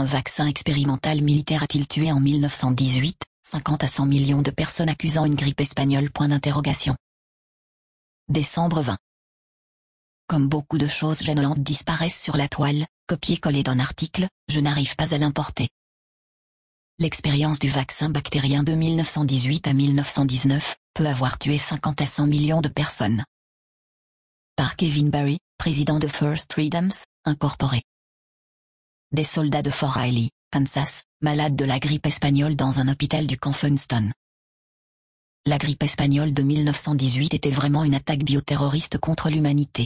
vaccin expérimental militaire a-t-il tué en 1918, 50 à 100 millions de personnes accusant une grippe espagnole ? Décembre 20. Comme beaucoup de choses gênantes disparaissent sur la toile, copier-coller d'un article, je n'arrive pas à l'importer. L'expérience du vaccin bactérien de 1918 à 1919 peut avoir tué 50 à 100 millions de personnes. Par Kevin Barry, président de First Freedoms, Incorporé. Des soldats de Fort Riley, Kansas, malades de la grippe espagnole dans un hôpital du camp Funston. La grippe espagnole de 1918 était vraiment une attaque bioterroriste contre l'humanité.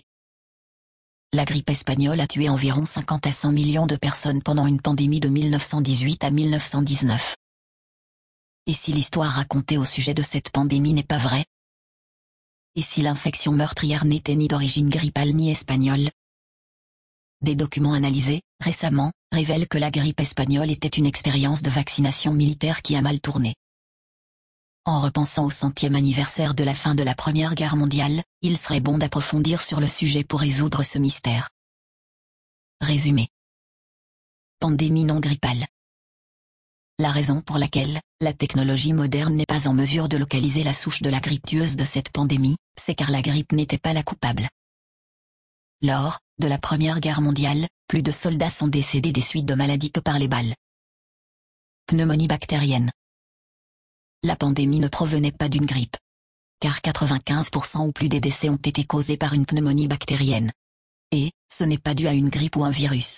La grippe espagnole a tué environ 50 à 100 millions de personnes pendant une pandémie de 1918 à 1919. Et si l'histoire racontée au sujet de cette pandémie n'est pas vraie? Et si l'infection meurtrière n'était ni d'origine grippale ni espagnole? Des documents analysés, récemment, révèlent que la grippe espagnole était une expérience de vaccination militaire qui a mal tourné. En repensant au 100e anniversaire de la fin de la Première Guerre mondiale, il serait bon d'approfondir sur le sujet pour résoudre ce mystère. Résumé. Pandémie non grippale. La raison pour laquelle la technologie moderne n'est pas en mesure de localiser la souche de la grippe tueuse de cette pandémie, c'est car la grippe n'était pas la coupable. Lors de la Première Guerre mondiale, plus de soldats sont décédés des suites de maladies que par les balles. Pneumonie bactérienne. La pandémie ne provenait pas d'une grippe. Car 95% ou plus des décès ont été causés par une pneumonie bactérienne. Et, ce n'est pas dû à une grippe ou un virus.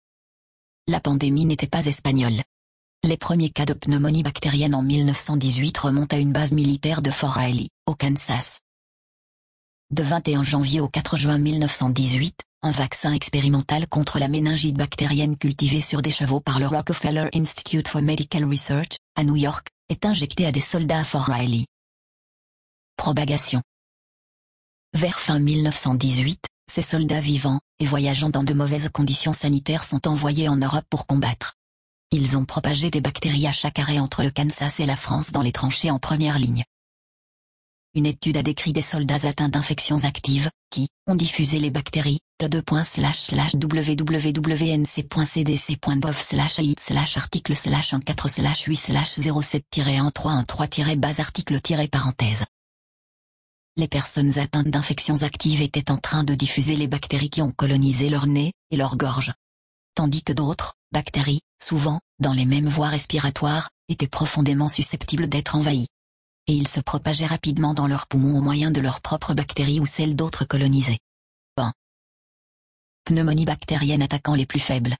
La pandémie n'était pas espagnole. Les premiers cas de pneumonie bactérienne en 1918 remontent à une base militaire de Fort Riley, au Kansas. De 21 janvier au 4 juin 1918, un vaccin expérimental contre la méningite bactérienne cultivé sur des chevaux par le Rockefeller Institute for Medical Research, à New York, est injecté à des soldats à Fort Riley. Propagation. Vers fin 1918, ces soldats vivant et voyageant dans de mauvaises conditions sanitaires sont envoyés en Europe pour combattre. Ils ont propagé des bactéries à chaque arrêt entre le Kansas et la France dans les tranchées en première ligne. Une étude a décrit des soldats atteints d'infections actives, qui ont diffusé les bactéries, www.cdc.gov/it/article/8/07-1-3-1-3-base article-parenthèse. Les personnes atteintes d'infections actives étaient en train de diffuser les bactéries qui ont colonisé leur nez et leur gorge. Tandis que d'autres bactéries, souvent dans les mêmes voies respiratoires, étaient profondément susceptibles d'être envahies. Et ils se propageaient rapidement dans leurs poumons au moyen de leurs propres bactéries ou celles d'autres colonisés. Pneumonie bactérienne attaquant les plus faibles.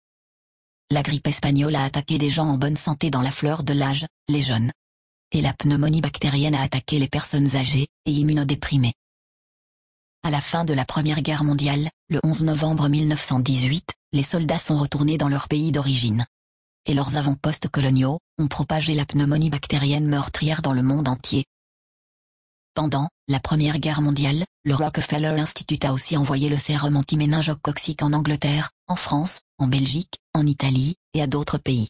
La grippe espagnole a attaqué des gens en bonne santé dans la fleur de l'âge, les jeunes. Et la pneumonie bactérienne a attaqué les personnes âgées et immunodéprimées. À la fin de la Première Guerre mondiale, le 11 novembre 1918, les soldats sont retournés dans leur pays d'origine. Et leurs avant-postes coloniaux ont propagé la pneumonie bactérienne meurtrière dans le monde entier. Pendant la Première Guerre mondiale, le Rockefeller Institute a aussi envoyé le sérum anti-méningococcique en Angleterre, en France, en Belgique, en Italie, et à d'autres pays.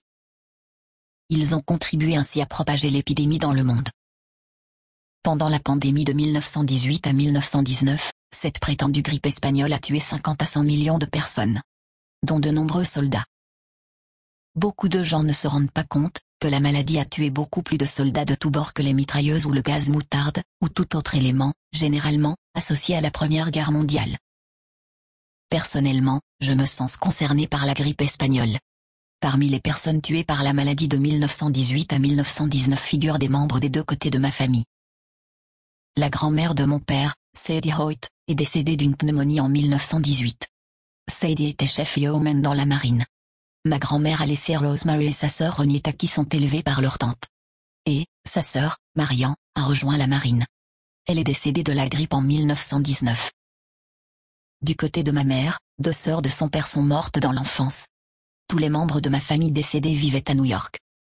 Ils ont contribué ainsi à propager l'épidémie dans le monde. Pendant la pandémie de 1918 à 1919, cette prétendue grippe espagnole a tué 50 à 100 millions de personnes, dont de nombreux soldats. Beaucoup de gens ne se rendent pas compte que la maladie a tué beaucoup plus de soldats de tous bords que les mitrailleuses ou le gaz moutarde, ou tout autre élément, généralement, associé à la Première Guerre mondiale. Personnellement, je me sens concerné par la grippe espagnole. Parmi les personnes tuées par la maladie de 1918 à 1919 figurent des membres des deux côtés de ma famille. La grand-mère de mon père, Sadie Hoyt, est décédée d'une pneumonie en 1918. Sadie était chef yeoman dans la marine. Ma grand-mère a laissé Rosemary et sa sœur Ronietta qui sont élevées par leur tante. Et, sa sœur, Marian, a rejoint la marine. Elle est décédée de la grippe en 1919. Du côté de ma mère, 2 sœurs de son père sont mortes dans l'enfance. Tous les membres de ma famille décédés vivaient à New York.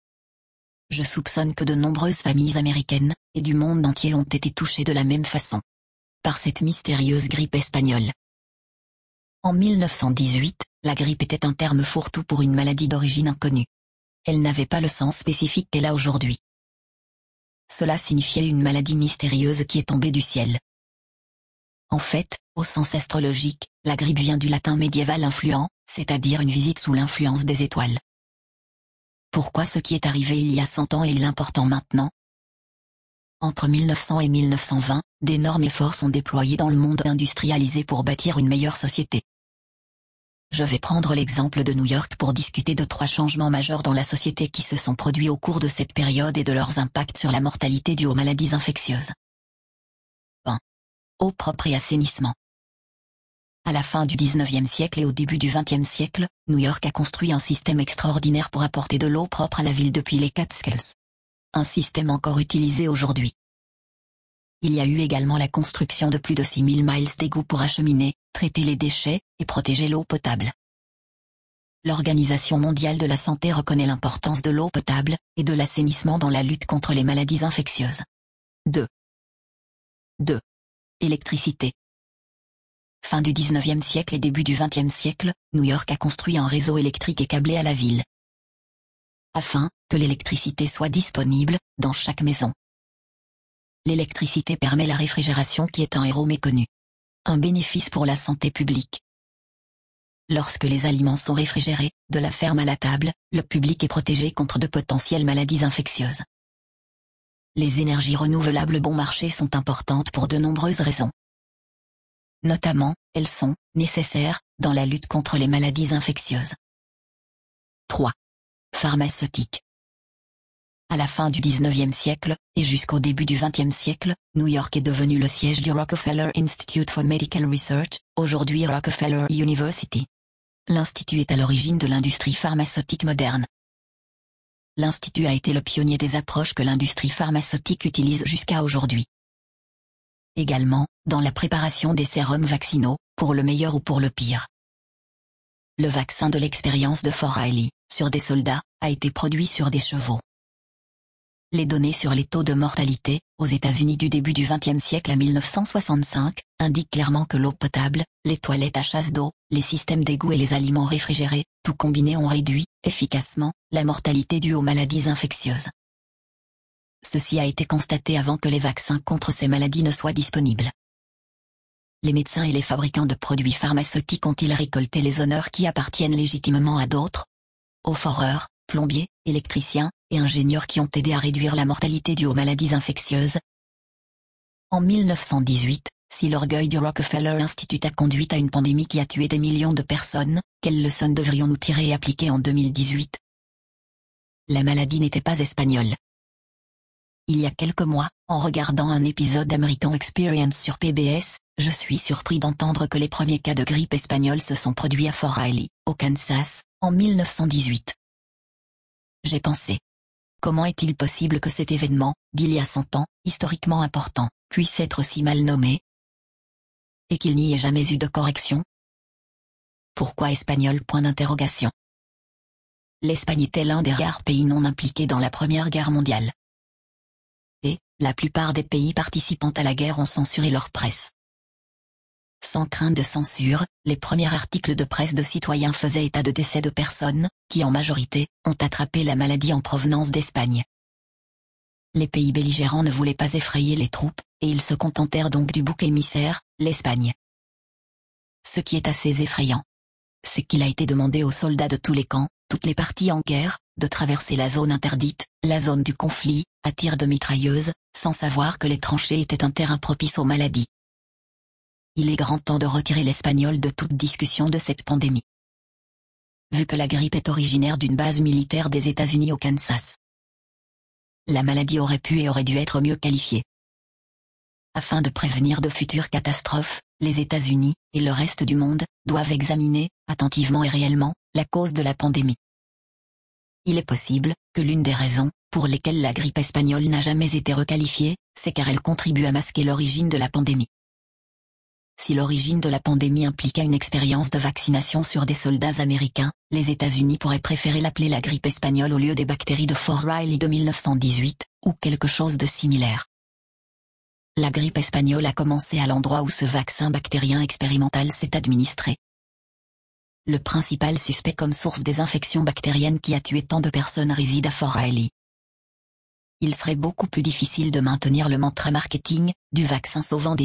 Je soupçonne que de nombreuses familles américaines, et du monde entier ont été touchées de la même façon. Par cette mystérieuse grippe espagnole. En 1918, la grippe était un terme fourre-tout pour une maladie d'origine inconnue. Elle n'avait pas le sens spécifique qu'elle a aujourd'hui. Cela signifiait une maladie mystérieuse qui est tombée du ciel. En fait, au sens astrologique, la grippe vient du latin médiéval influent, c'est-à-dire une visite sous l'influence des étoiles. Pourquoi ce qui est arrivé il y a 100 ans est l'important maintenant? Entre 1900 et 1920, d'énormes efforts sont déployés dans le monde industrialisé pour bâtir une meilleure société. Je vais prendre l'exemple de New York pour discuter de 3 changements majeurs dans la société qui se sont produits au cours de cette période et de leurs impacts sur la mortalité due aux maladies infectieuses. 1. Eau propre et assainissement. À la fin du 19e siècle et au début du 20e siècle, New York a construit un système extraordinaire pour apporter de l'eau propre à la ville depuis les Catskills. Un système encore utilisé aujourd'hui. Il y a eu également la construction de plus de 6000 miles d'égouts pour acheminer, traiter les déchets et protéger l'eau potable. L'Organisation mondiale de la santé reconnaît l'importance de l'eau potable et de l'assainissement dans la lutte contre les maladies infectieuses. 2. Électricité. Fin du 19e siècle et début du 20e siècle, New York a construit un réseau électrique et câblé à la ville, afin que l'électricité soit disponible dans chaque maison. L'électricité permet la réfrigération qui est un héros méconnu. Un bénéfice pour la santé publique. Lorsque les aliments sont réfrigérés, de la ferme à la table, le public est protégé contre de potentielles maladies infectieuses. Les énergies renouvelables bon marché sont importantes pour de nombreuses raisons. Notamment, elles sont nécessaires dans la lutte contre les maladies infectieuses. 3. Pharmaceutique. À la fin du 19e siècle, et jusqu'au début du 20e siècle, New York est devenu le siège du Rockefeller Institute for Medical Research, aujourd'hui Rockefeller University. L'institut est à l'origine de l'industrie pharmaceutique moderne. L'institut a été le pionnier des approches que l'industrie pharmaceutique utilise jusqu'à aujourd'hui. Également, dans la préparation des sérums vaccinaux, pour le meilleur ou pour le pire. Le vaccin de l'expérience de Fort Riley, sur des soldats, a été produit sur des chevaux. Les données sur les taux de mortalité, aux États-Unis du début du XXe siècle à 1965, indiquent clairement que l'eau potable, les toilettes à chasse d'eau, les systèmes d'égout et les aliments réfrigérés, tout combinés ont réduit, efficacement, la mortalité due aux maladies infectieuses. Ceci a été constaté avant que les vaccins contre ces maladies ne soient disponibles. Les médecins et les fabricants de produits pharmaceutiques ont-ils récolté les honneurs qui appartiennent légitimement à d'autres? Aux foreurs, plombiers, électriciens et ingénieurs qui ont aidé à réduire la mortalité due aux maladies infectieuses. En 1918, si l'orgueil du Rockefeller Institute a conduit à une pandémie qui a tué des millions de personnes, quelles leçons devrions-nous tirer et appliquer en 2018? La maladie n'était pas espagnole. Il y a quelques mois, en regardant un épisode d'American Experience sur PBS, je suis surpris d'entendre que les premiers cas de grippe espagnole se sont produits à Fort Riley, au Kansas, en 1918. J'ai pensé. Comment est-il possible que cet événement, d'il y a 100 ans, historiquement important, puisse être si mal nommé? Et qu'il n'y ait jamais eu de correction? Pourquoi espagnol? Point d'interrogation. L'Espagne était l'un des rares pays non impliqués dans la Première Guerre mondiale. Et, la plupart des pays participant à la guerre ont censuré leur presse. Sans crainte de censure, les premiers articles de presse de citoyens faisaient état de décès de personnes, qui en majorité, ont attrapé la maladie en provenance d'Espagne. Les pays belligérants ne voulaient pas effrayer les troupes, et ils se contentèrent donc du bouc émissaire, l'Espagne. Ce qui est assez effrayant, c'est qu'il a été demandé aux soldats de tous les camps, toutes les parties en guerre, de traverser la zone interdite, la zone du conflit, à tir de mitrailleuse, sans savoir que les tranchées étaient un terrain propice aux maladies. Il est grand temps de retirer l'espagnol de toute discussion de cette pandémie. Vu que la grippe est originaire d'une base militaire des États-Unis au Kansas, la maladie aurait pu et aurait dû être mieux qualifiée. Afin de prévenir de futures catastrophes, les États-Unis, et le reste du monde, doivent examiner, attentivement et réellement, la cause de la pandémie. Il est possible que l'une des raisons, pour lesquelles la grippe espagnole n'a jamais été requalifiée, c'est car elle contribue à masquer l'origine de la pandémie. Si l'origine de la pandémie impliquait une expérience de vaccination sur des soldats américains, les États-Unis pourraient préférer l'appeler la grippe espagnole au lieu des bactéries de Fort Riley de 1918, ou quelque chose de similaire. La grippe espagnole a commencé à l'endroit où ce vaccin bactérien expérimental s'est administré. Le principal suspect comme source des infections bactériennes qui a tué tant de personnes réside à Fort Riley. Il serait beaucoup plus difficile de maintenir le mantra marketing du vaccin sauvant des vies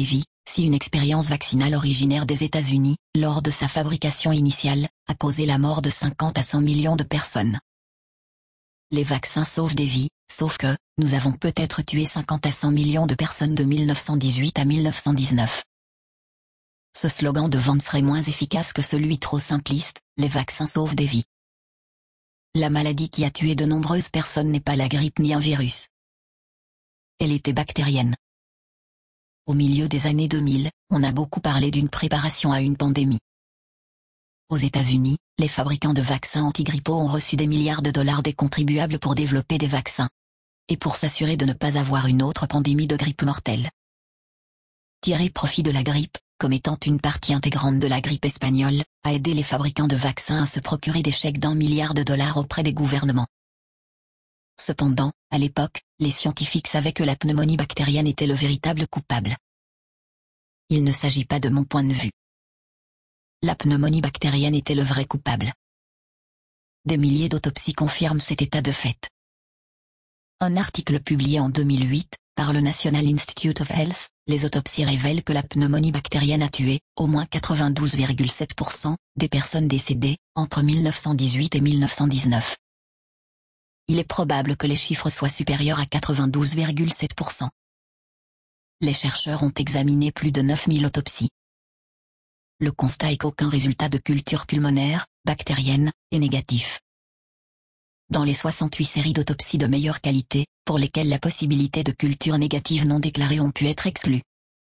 si une expérience vaccinale originaire des États-Unis, lors de sa fabrication initiale, a causé la mort de 50 à 100 millions de personnes. Les vaccins sauvent des vies, sauf que, nous avons peut-être tué 50 à 100 millions de personnes de 1918 à 1919. Ce slogan de vente serait moins efficace que celui trop simpliste, les vaccins sauvent des vies. La maladie qui a tué de nombreuses personnes n'est pas la grippe ni un virus. Elle était bactérienne. Au milieu des années 2000, on a beaucoup parlé d'une préparation à une pandémie. Aux États-Unis, les fabricants de vaccins antigrippaux ont reçu des milliards de dollars des contribuables pour développer des vaccins. Et pour s'assurer de ne pas avoir une autre pandémie de grippe mortelle. Tirer profit de la grippe, comme étant une partie intégrante de la grippe espagnole, a aidé les fabricants de vaccins à se procurer des chèques d'1 milliard de dollars auprès des gouvernements. Cependant, à l'époque, les scientifiques savaient que la pneumonie bactérienne était le véritable coupable. Il ne s'agit pas de mon point de vue. La pneumonie bactérienne était le vrai coupable. Des milliers d'autopsies confirment cet état de fait. Un article publié en 2008, par le National Institute of Health, les autopsies révèlent que la pneumonie bactérienne a tué, au moins 92,7%, des personnes décédées, entre 1918 et 1919. Il est probable que les chiffres soient supérieurs à 92,7%. Les chercheurs ont examiné plus de 9000 autopsies. Le constat est qu'aucun résultat de culture pulmonaire, bactérienne, est négatif. Dans les 68 séries d'autopsies de meilleure qualité, pour lesquelles la possibilité de cultures négatives non déclarées ont pu être exclues,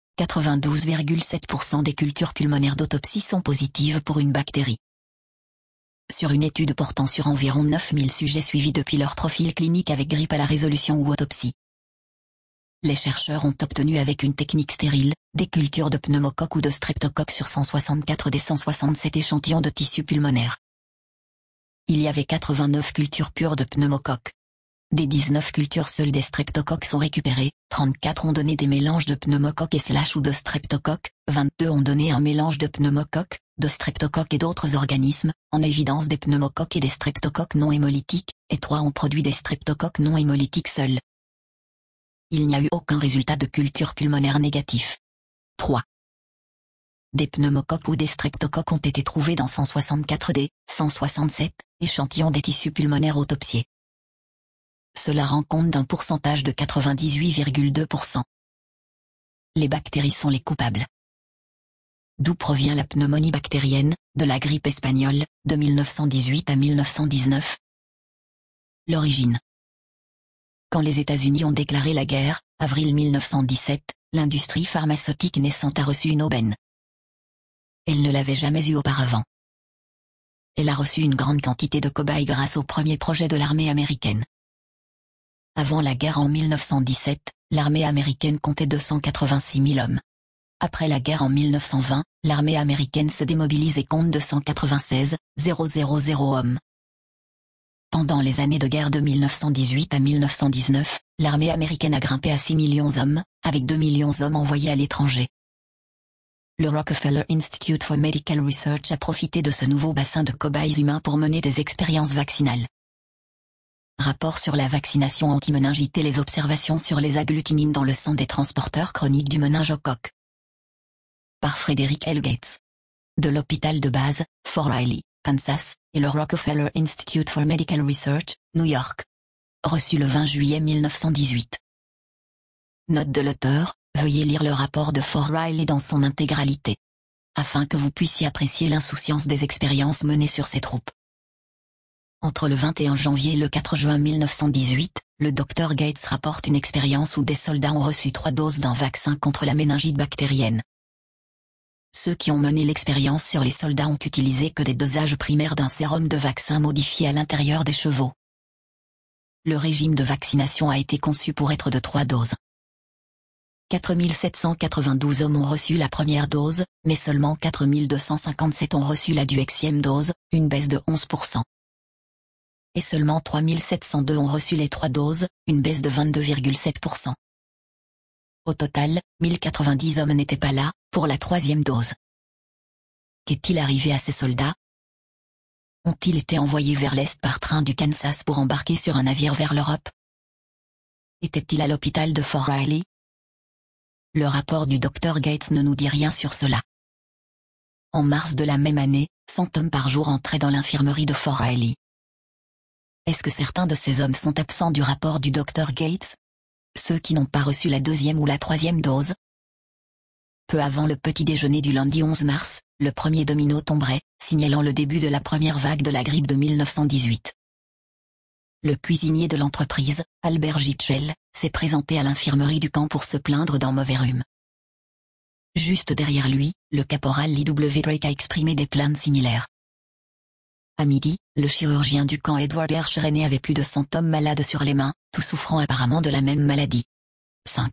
92,7% des cultures pulmonaires d'autopsie sont positives pour une bactérie. Sur une étude portant sur environ 9000 sujets suivis depuis leur profil clinique avec grippe à la résolution ou autopsie, les chercheurs ont obtenu avec une technique stérile, des cultures de pneumocoque ou de streptocoque sur 164 des 167 échantillons de tissu pulmonaire. Il y avait 89 cultures pures de pneumocoque. Des 19 cultures seules des streptocoques sont récupérées, 34 ont donné des mélanges de pneumocoque et / ou de streptocoque, 22 ont donné un mélange de pneumocoque, de streptocoque et d'autres organismes, en évidence des pneumocoques et des streptocoques non hémolytiques, et 3 ont produit des streptocoques non hémolytiques seuls. Il n'y a eu aucun résultat de culture pulmonaire négatif. 3. Des pneumocoques ou des streptocoques ont été trouvés dans 164 des 167 échantillons des tissus pulmonaires autopsiés. Cela rend compte d'un pourcentage de 98,2%. Les bactéries sont les coupables. D'où provient la pneumonie bactérienne, de la grippe espagnole, de 1918 à 1919? L'origine. Quand les États-Unis ont déclaré la guerre, avril 1917, l'industrie pharmaceutique naissante a reçu une aubaine. Elle ne l'avait jamais eue auparavant. Elle a reçu une grande quantité de cobayes grâce au premier projet de l'armée américaine. Avant la guerre en 1917, l'armée américaine comptait 286 000 hommes. Après la guerre en 1920, l'armée américaine se démobilise et compte 296 000 hommes. Pendant les années de guerre de 1918 à 1919, l'armée américaine a grimpé à 6 millions d'hommes, avec 2 millions d'hommes envoyés à l'étranger. Le Rockefeller Institute for Medical Research a profité de ce nouveau bassin de cobayes humains pour mener des expériences vaccinales. Rapport sur la vaccination anti-méningite et les observations sur les agglutinines dans le sang des transporteurs chroniques du méningocoque. Par Frederick L. Gates. De l'hôpital de base, Fort Riley, Kansas, et le Rockefeller Institute for Medical Research, New York. Reçu le 20 juillet 1918. Note de l'auteur, veuillez lire le rapport de Fort Riley dans son intégralité. Afin que vous puissiez apprécier l'insouciance des expériences menées sur ces troupes. Entre le 21 janvier et le 4 juin 1918, le Dr Gates rapporte une expérience où des soldats ont reçu 3 doses d'un vaccin contre la méningite bactérienne. Ceux qui ont mené l'expérience sur les soldats ont utilisé que des dosages primaires d'un sérum de vaccin modifié à l'intérieur des chevaux. Le régime de vaccination a été conçu pour être de 3 doses. 4 792 hommes ont reçu la première dose, mais seulement 4 257 ont reçu la 10e dose, une baisse de 11%. Et seulement 3 702 ont reçu les 3 doses, une baisse de 22,7%. Au total, 1090 hommes n'étaient pas là, pour la 3e dose. Qu'est-il arrivé à ces soldats? Ont-ils été envoyés vers l'Est par train du Kansas pour embarquer sur un navire vers l'Europe? Étaient-ils à l'hôpital de Fort Riley? le rapport du Dr Gates ne nous dit rien sur cela. En mars de la même année, 100 hommes par jour entraient dans l'infirmerie de Fort Riley. Est-ce que certains de ces hommes sont absents du rapport du Dr Gates? Ceux qui n'ont pas reçu la 2e ou la 3e dose? Peu avant le petit déjeuner du lundi 11 mars, le premier domino tomberait, signalant le début de la première vague de la grippe de 1918. Le cuisinier de l'entreprise, Albert Gitschel, s'est présenté à l'infirmerie du camp pour se plaindre d'un mauvais rhume. Juste derrière lui, le caporal Lee W. Drake a exprimé des plaintes similaires. À midi, le chirurgien du camp Edward R. Chereney avait plus de 100 hommes malades sur les mains, tous souffrant apparemment de la même maladie. 5.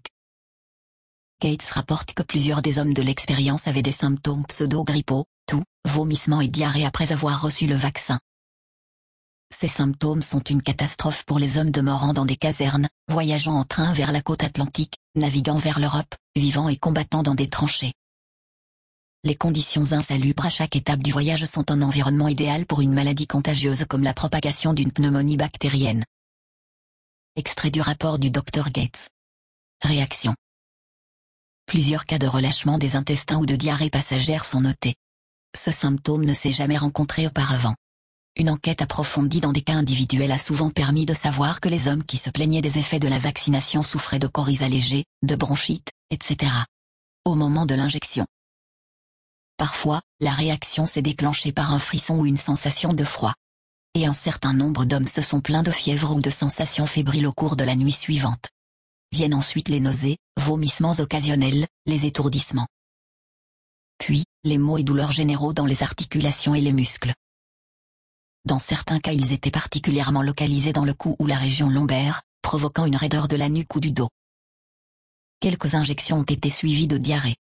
Gates rapporte que plusieurs des hommes de l'expérience avaient des symptômes pseudo-grippaux, toux, vomissements et diarrhée après avoir reçu le vaccin. Ces symptômes sont une catastrophe pour les hommes demeurant dans des casernes, voyageant en train vers la côte atlantique, naviguant vers l'Europe, vivant et combattant dans des tranchées. Les conditions insalubres à chaque étape du voyage sont un environnement idéal pour une maladie contagieuse comme la propagation d'une pneumonie bactérienne. Extrait du rapport du Dr Gates. Réaction. Plusieurs cas de relâchement des intestins ou de diarrhée passagère sont notés. Ce symptôme ne s'est jamais rencontré auparavant. Une enquête approfondie dans des cas individuels a souvent permis de savoir que les hommes qui se plaignaient des effets de la vaccination souffraient de coryza léger, de bronchite, etc. au moment de l'injection. Parfois, la réaction s'est déclenchée par un frisson ou une sensation de froid. Et un certain nombre d'hommes se sont plaints de fièvre ou de sensations fébriles au cours de la nuit suivante. Viennent ensuite les nausées, vomissements occasionnels, les étourdissements. Puis, les maux et douleurs généraux dans les articulations et les muscles. Dans certains cas ils étaient particulièrement localisés dans le cou ou la région lombaire, provoquant une raideur de la nuque ou du dos. Quelques injections ont été suivies de diarrhée.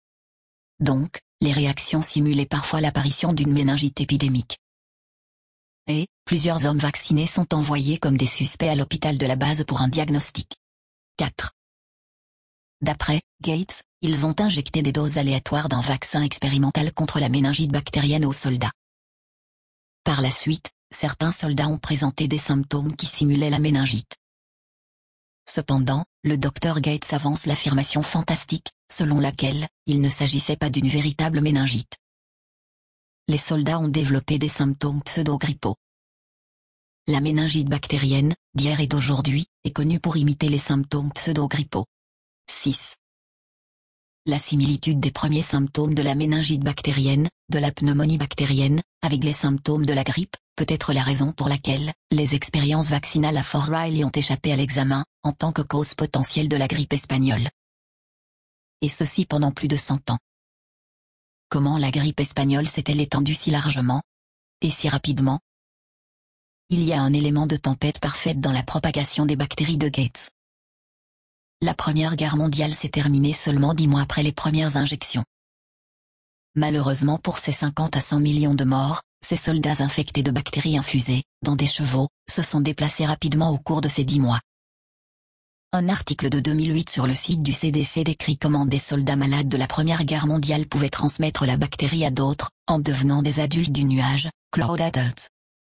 Donc, les réactions simulaient parfois l'apparition d'une méningite épidémique. Et, plusieurs hommes vaccinés sont envoyés comme des suspects à l'hôpital de la base pour un diagnostic. 4. D'après Gates, ils ont injecté des doses aléatoires d'un vaccin expérimental contre la méningite bactérienne aux soldats. Par la suite, certains soldats ont présenté des symptômes qui simulaient la méningite. Cependant, le Dr Gates avance l'affirmation fantastique, selon laquelle il ne s'agissait pas d'une véritable méningite. Les soldats ont développé des symptômes pseudo-grippaux. La méningite bactérienne, d'hier et d'aujourd'hui, est connue pour imiter les symptômes pseudo-grippaux. 6. La similitude des premiers symptômes de la méningite bactérienne, de la pneumonie bactérienne, avec les symptômes de la grippe, peut être la raison pour laquelle les expériences vaccinales à Fort Riley ont échappé à l'examen, en tant que cause potentielle de la grippe espagnole. Et ceci pendant plus de 100 ans. Comment la grippe espagnole s'est-elle étendue si largement? Et si rapidement? Il y a un élément de tempête parfaite dans la propagation des bactéries de Gates. La Première Guerre mondiale s'est terminée seulement 10 mois après les premières injections. Malheureusement pour ces 50 à 100 millions de morts, ces soldats infectés de bactéries infusées, dans des chevaux, se sont déplacés rapidement au cours de ces 10 mois. Un article de 2008 sur le site du CDC décrit comment des soldats malades de la Première Guerre mondiale pouvaient transmettre la bactérie à d'autres, en devenant des adultes du nuage, Cloud Adults.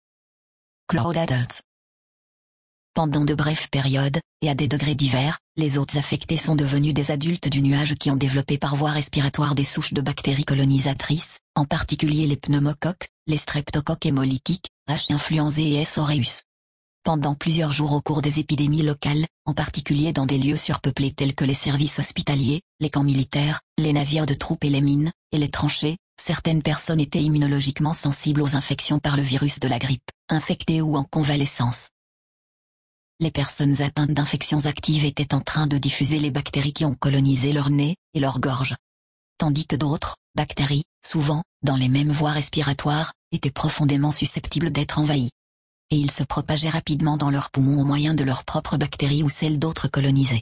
Cloud Adults. Pendant de brèves périodes, et à des degrés divers, les autres affectés sont devenus des adultes du nuage qui ont développé par voie respiratoire des souches de bactéries colonisatrices, en particulier les pneumocoques, les streptocoques hémolytiques, H. influenzae et S. aureus. Pendant plusieurs jours au cours des épidémies locales, en particulier dans des lieux surpeuplés tels que les services hospitaliers, les camps militaires, les navires de troupes et les mines, et les tranchées, certaines personnes étaient immunologiquement sensibles aux infections par le virus de la grippe, infectées ou en convalescence. Les personnes atteintes d'infections actives étaient en train de diffuser les bactéries qui ont colonisé leur nez et leur gorge. Tandis que d'autres, bactéries, souvent, dans les mêmes voies respiratoires, étaient profondément susceptibles d'être envahies. Et ils se propageaient rapidement dans leurs poumons au moyen de leurs propres bactéries ou celles d'autres colonisées.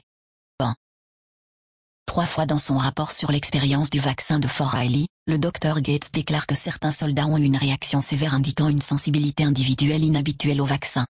3 fois dans son rapport sur l'expérience du vaccin de Fort Riley, le Dr Gates déclare que certains soldats ont eu une réaction sévère indiquant une sensibilité individuelle inhabituelle au vaccin.